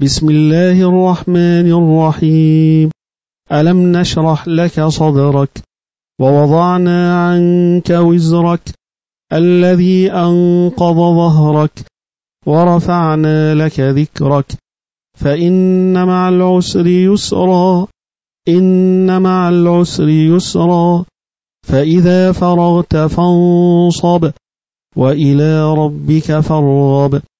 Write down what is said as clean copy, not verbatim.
بسم الله الرحمن الرحيم. ألم نشرح لك صدرك ووضعنا عنك وزرك الذي أنقض ظهرك ورفعنا لك ذكرك فإن مع العسر يسرا إن مع العسر يسرا فإذا فرغت فانصب وإلى ربك فارغب